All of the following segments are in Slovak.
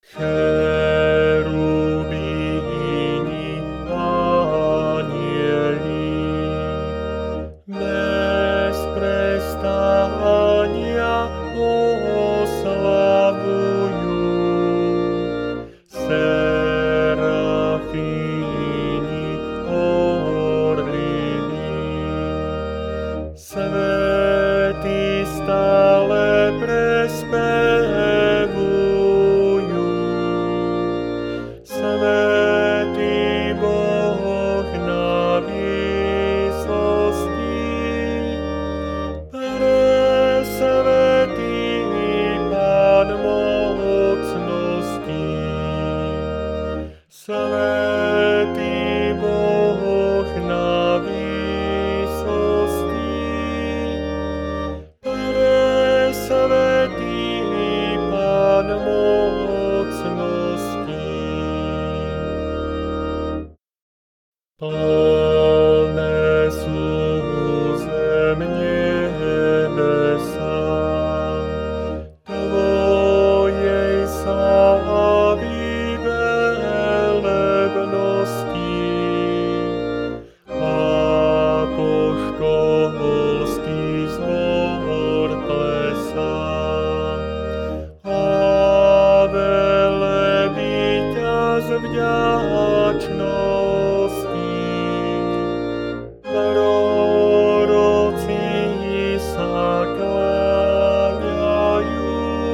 Cherubíni, anjeli, bez prestania oslavujú. Serafíni, orliny, svätí stále prespevujú. Svätý Boh na výsosti, presvätý Pán mocností. Svätý Boh na výsosti, presvätý Pán mocností. Plné sú zem nebesa Tvojej slávy velebnosti. Apoštolský zbor plesá a velebí ťa z vďačnosti. Proroci sa kláňajú,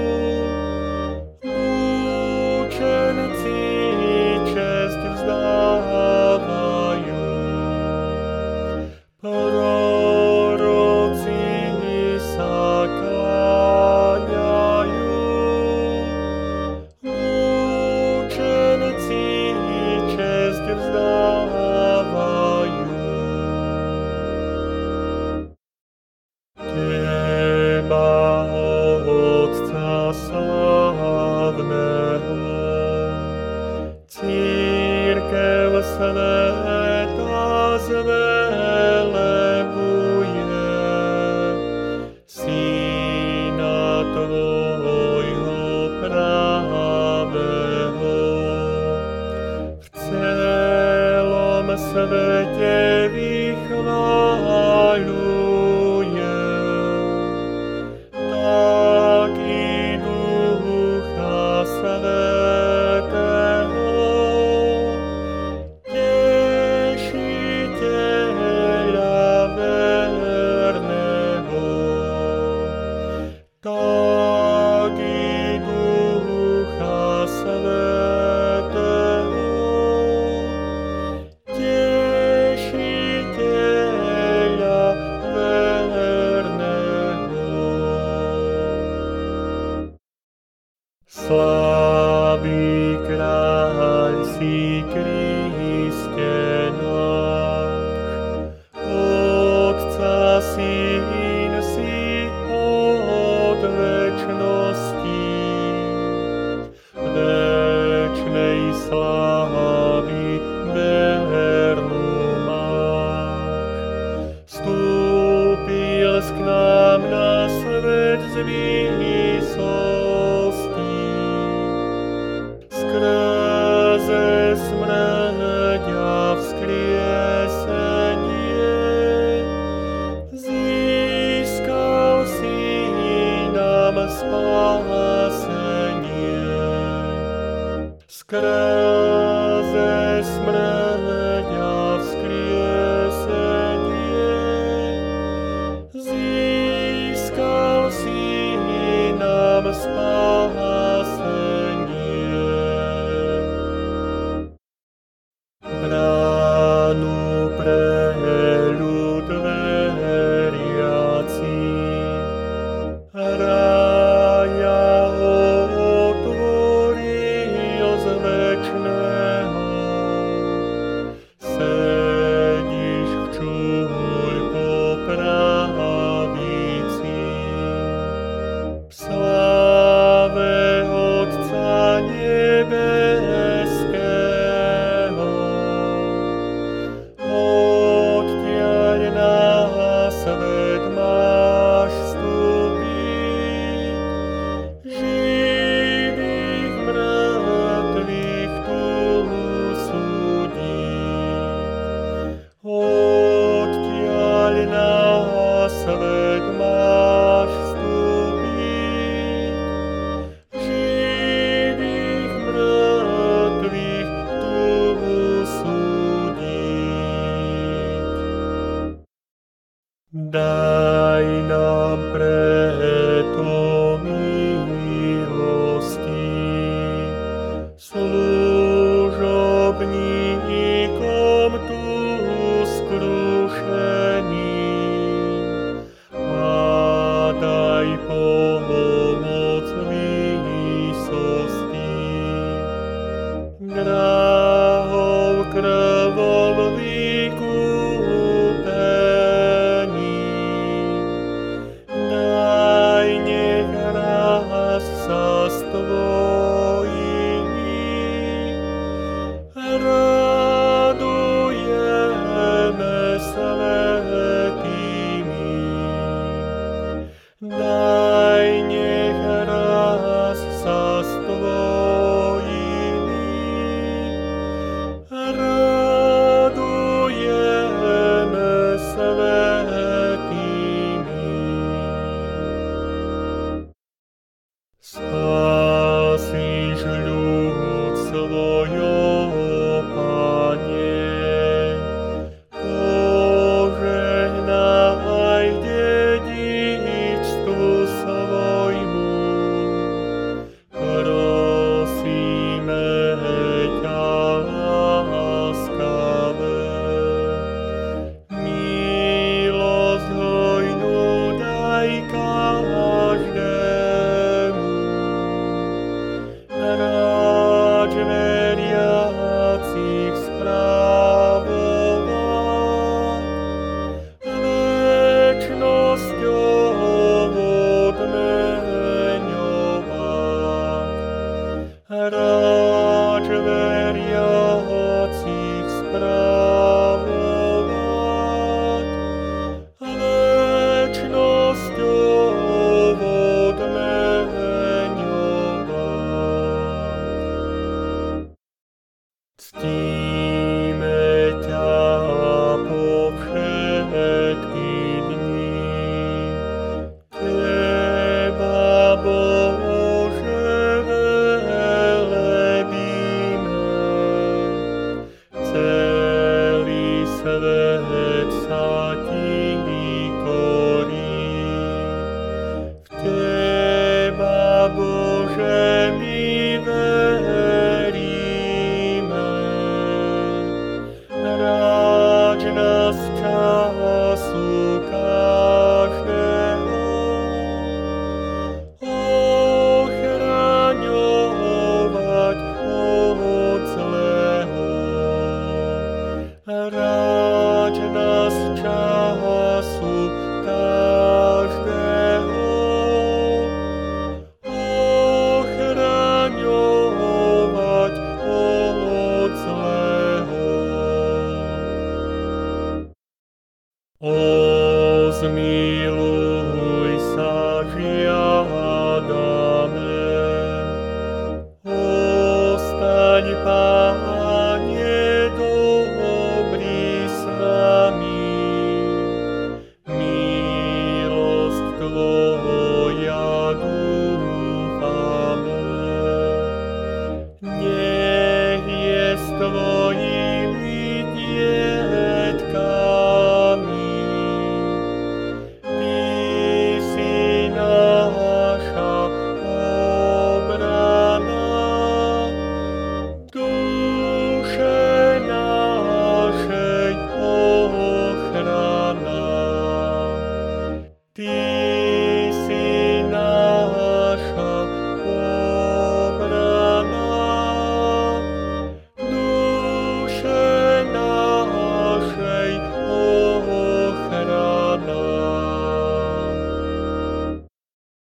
mučenci česť vzdávajú. Proroci sa kláňajú, mučenci česť vzdávajú. Teba, Otca slávneho, cirkev sveta zvelebuje, Syna Tvojho pravého. V celom svete vychvaľuje, tak i Ducha Svätého, Tešiteľa verného. Tak i Ducha Svätého, Tešiteľa verného. Slávy kráľ si Kriste náš, Otca Syn si od večnosti, večnej slávy vernú máš. Vstúpil k nám na svet z výsosti, skrze smrť a vzkriesenie získal si nám spásenie. Skrze smrť a vzkriesenie získal si nám spásenie. Bránu pre ľud veriaci, rája otvoril z večného, služobníkom tu skrušeným, a daj pomoc výsosti. Drahou krvou vykúpený, daj nech raz sa s tvojimi radujeme svätými. Daj nech raz sa s tvojimi radujeme svätými. Spasíš ľud svojho, Pane, požehnaj dedičstvu svojmu. Prosíme ťa láskavé, milosť hojnú daj každému. Ráč veriacich spravovať, večnosťou odmeňovať. Ráč veriacich spravovať, večnosťou odmeňovať. Cti